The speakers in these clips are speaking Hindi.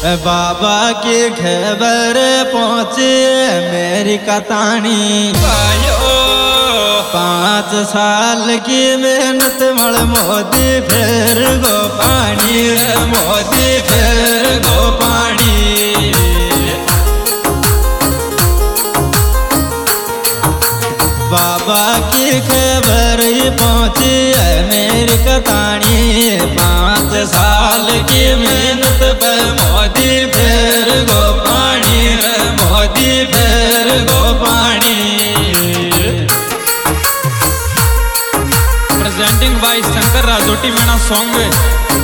बाबा की खबर पहुंची मेरी कतानी। 5 साल की मेहनत मल मोदी फिर गो पानी, मोदी फिर गो पानी। बाबा की खबर पहुंची है मेरी कतानी। 5 साल की मेहनत पे मोदी फिर गो पानी, मोदी फिर गो पानी। प्रेजेंटिंग बाय शंकर राजोटी मेना सॉन्ग।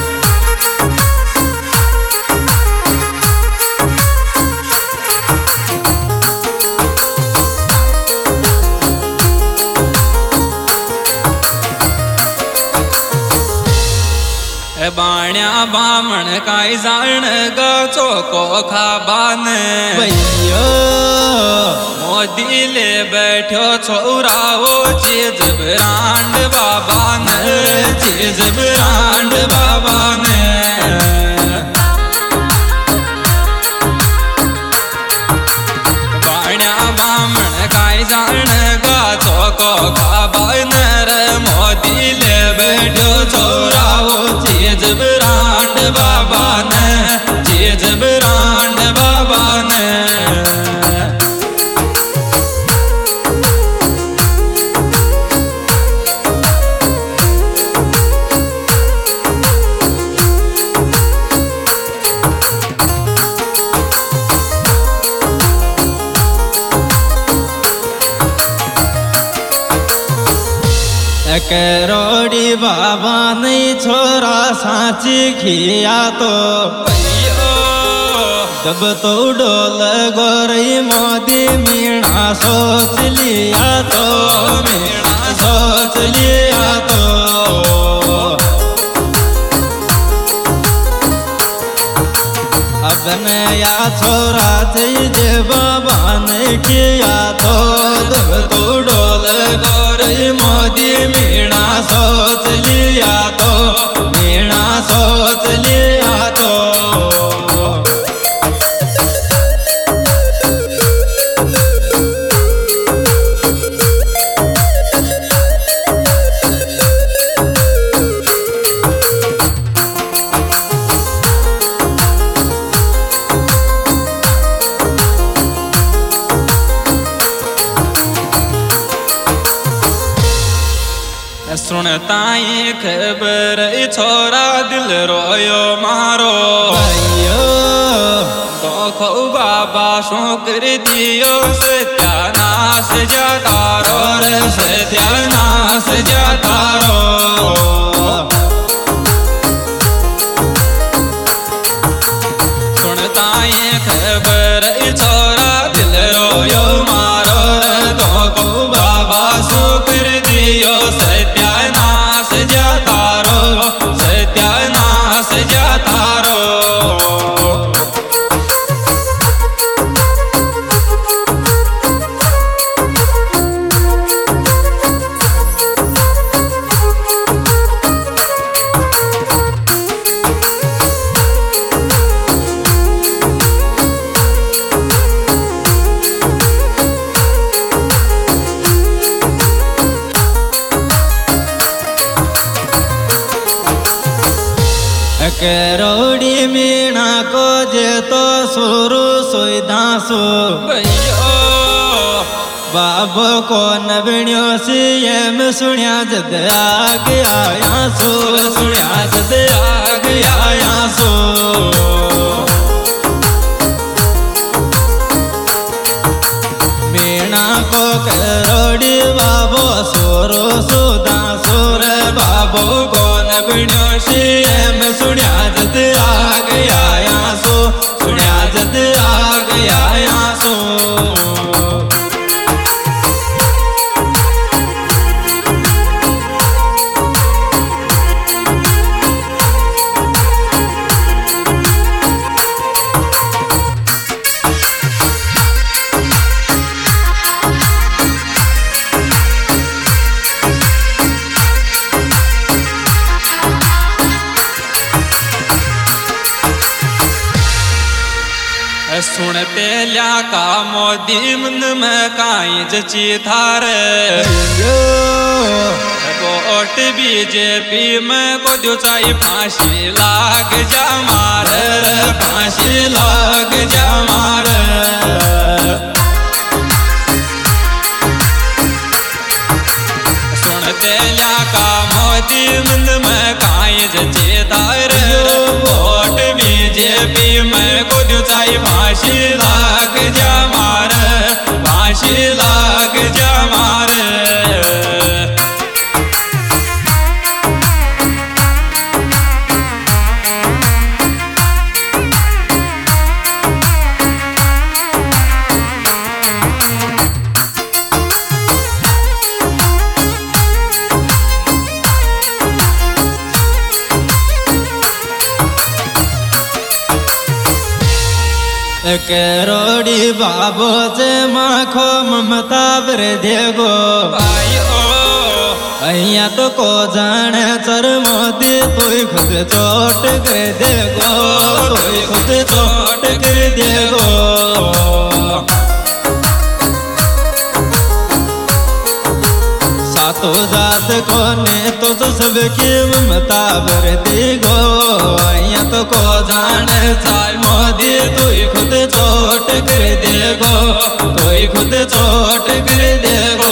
बाण्या बामण काई जान गो को खाबान भैया मोदी ले बैठो छोरा वो चीज ब्रांड बाबा ने, चीज ब्रांड बाबा ने। बाण्या बामण काई जान गो को खाबान मोदी ले बैठो छोरा चीज ब्रांड बाबा ने, चीज ब्रांड बाबा ने। करोड़ी बाबा नहीं छोरा साची खिया तो जब तो डोल गोरई मोदी मीणा सोच लिया तो, मीणा सोच लिया तो। अब नया छोरा चाहिए बाबा ने किया तो जब तो डोल गोरई मोदी मीणा सोच लिया तो, मीणा सोच लिया तो। सुनता ये खबर छोरा दिल रोयो मारो। तो खो बाबा शोकर दियो सत्यानाश जाता रो रे, सत्यानाश जाता रो। सुनता ये खबर छोरा दिल रोयो मारो। तो खो बाबा शोकर दियो सत्यानाश जाता रो, सत्यानाश जाता रो। करोड़ी मीणा को जे तो सुरु सुधासु बाबो को नबण्यो सीएम सुनिया जद आ गया यासु, सुनिया जद आ गया यासु। मीणा को करोड़ी बाबो सुरु सुधासुर बाबो को नबण्यो सीएम सुनिया जद आ गया यासु, सुनिया जद आ गया यासु। सुनते ल्या का मोदी मन में काई जची थार वोट बीजेपी में को दो चाहे फांसी लाग जा मार फांसी लाग जा मार सुनते ल्या का मोदी मन में काई जची थार वोट बीजेपी में को दो चाहे फांसी लाग जा मार फांसी लाग जा मार करोड़ी बाबो से माखो ममता बर देगो अहिया तो को जाने चर मोदी तोय खुद चोट कर देगो तोय खुद चोट कर देगो सातो जात कोने तो सबकी ममता बर देगो अहिया तो को जाने चर मोदी तोय खुद चोट कर देगो तोय खुद चोट कर देगो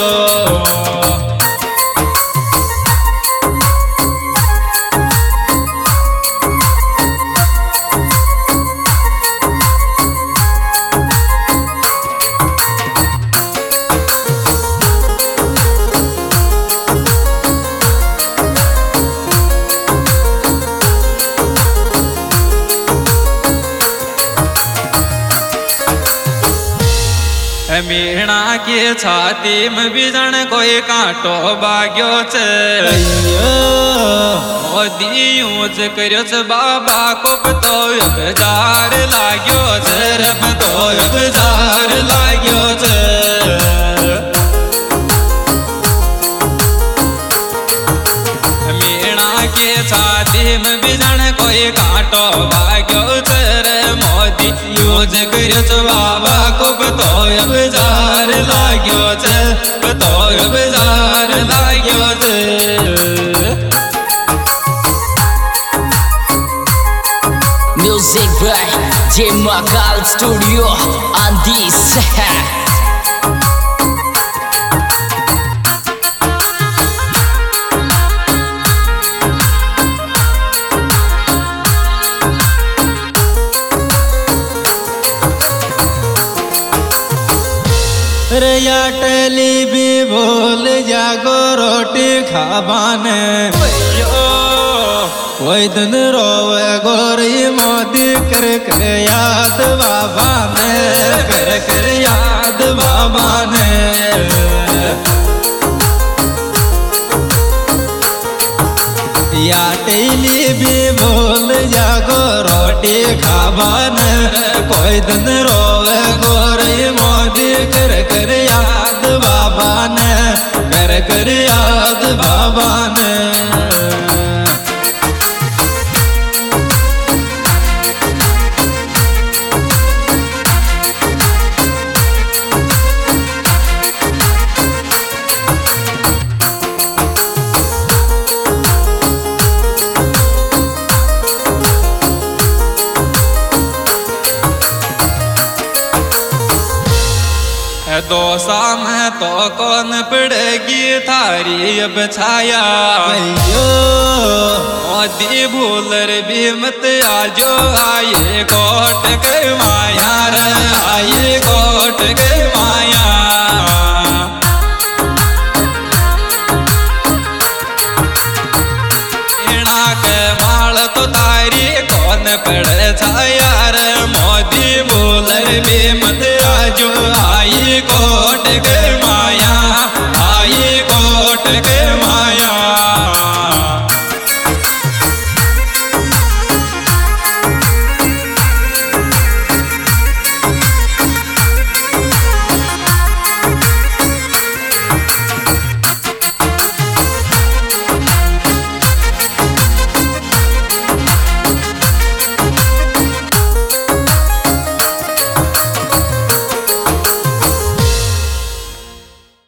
मीणा की छाती में बिजन कोई कांटो बाग्यो च मोदी यूज करो च बाबा को तो बाजार लाग्यो च तो बाजार लाग्यो च मीणा की छाती में बिजन कोई कांटो बाग्यो च मोदी यूज करो च बाबा को तो बाजार लाग्यो च तो बाजार लाग्यो च Music by J Mahal Studio on this. या टली भी बोल जागो रोटी खाबाने कोई दिन रोवे गोरी मोदी कर कर याद बाबा ने कर कर याद बाबा ने या टली भी बोल जागो रोटी खाबाने कोई दिन रोवे गोरी मोदी कर कर याद बाबा ने कर कर याद बाबा ने दोसा में तो कौन पड़ेगी थारी अब छाया मोदी भूलर भी मत आजो आए कोट के माया रे आए कोट के माया के माल तो तारी कौन पड़ छाया रे मोदी भूलर भी मत आजो आई कोट के